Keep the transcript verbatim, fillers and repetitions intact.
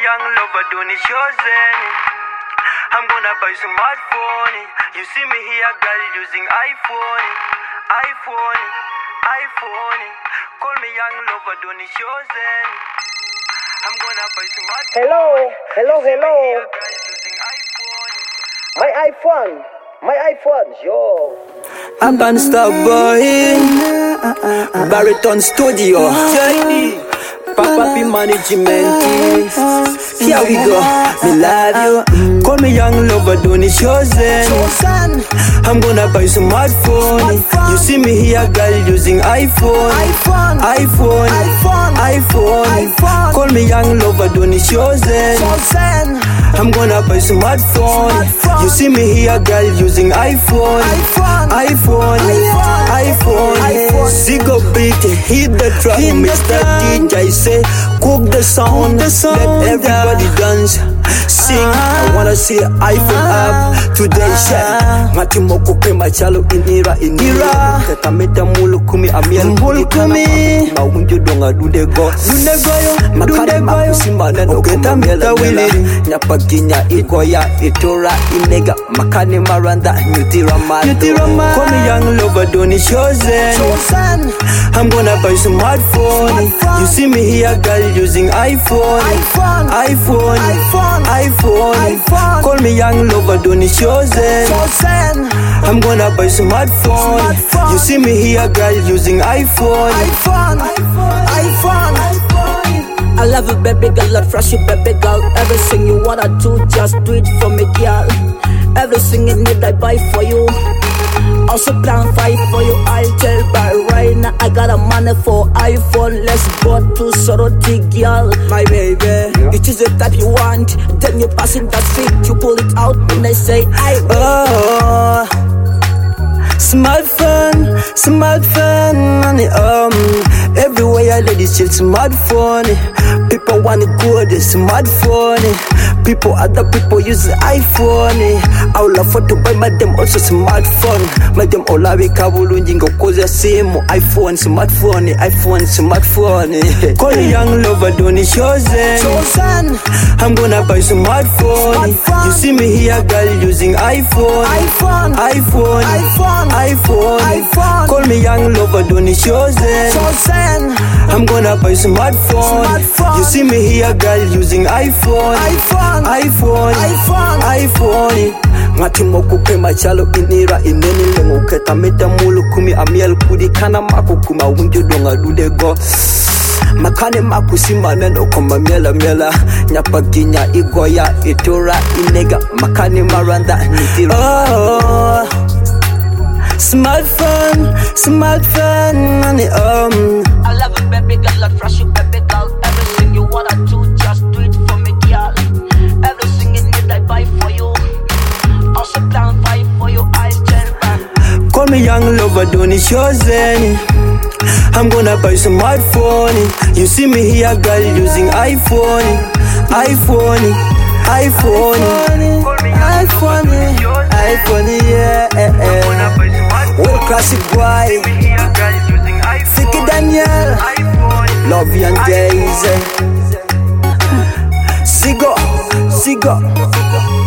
young lover, don't need chosen. I'm gonna buy some smartphone. You see me here, girl, using iPhone. iPhone, iPhone. Call me young lover, don't need chosen. I'm gonna buy some smartphone. Hello, hello, hello. Girl, using iPhone. My iPhone, my iPhone, yo. Urban Star Boy, Bariton Studio, Papa P Management. Here we go, me love you. Call me young lover, don't need chosen. I'm gonna buy some smartphone. You see me here, girl, using iPhone. iPhone, iPhone, iPhone. Call me young lover, don't need chosen. I'm gonna buy some smartphone. You see me here, girl, using iPhone. iPhone, iPhone. Zigo beat, hit the track, Mister D J say, cook the sound, let everybody dance, sing. I wanna see iPhone up today, share. Mati moko pe machalo inira inira. Tetameta mulu kumi amiel mulu kumi. Maunjo donga dunde go, dunde go yo, makare makusimba neno kuma miela miela. Nyapaginya igoya itora inega makane maranda nyutira mado. Call me young lover, don't need chosen. I'm gonna buy some smartphone. You see me here, girl, using iPhone. iPhone, iPhone. Call me young lover, don't need chosen. I'm gonna buy some smartphone. You see me here, girl, using iPhone. iPhone. I love you, baby girl, I fresh you, baby girl. Everything you wanna do, just do it for me, girl. Everything you need, I buy for you. Also plan fight for you, I'll tell. But right now, I got a money for iPhone. Let's go to Soroti, girl. My baby, it is the type you want. Then you pass in that feet, you pull it out, and I say, I oh. Smartphone, smartphone, um, everywhere I let this shit smartphone. People want it good, smartphone. People, other people use iPhone. I would love for to buy my them also smartphone. My them all have a kabulunji go cause the same iPhone, smartphone, iPhone, smartphone. Call me young lover, don't need chosen. I'm gonna buy some smartphone. You see me here, girl, using iPhone. iPhone, iPhone, iPhone. Call me young lover, don't need chosen. I'm gonna buy some smartphone. You see me here, girl, using iPhone. iPhone, iPhone. Ngati moko pe machalo inira ineni lengo keta meta mulu kumi amiel kudi kana mako kuma unjo donga dude go. Makane makusimba neno koma miela miela. Nyapaginya igoya itora inega makane maranda nitira. Oh, smartphone, smartphone, um. I love you, baby girl, I fresh you, baby girl. Everything you wanna do, just do it for me, girl. Everything you need, I buy for you. Also plan fight for you, I'll tell. Call me young lover, don't need chosen. I'm gonna buy some smartphone. You see me here, girl, using iPhone. iPhone, iPhone. iPhone, iPhone, yeah. Well, classic boy. Fiki Daniel. Love you and days. Zigo, Zigo.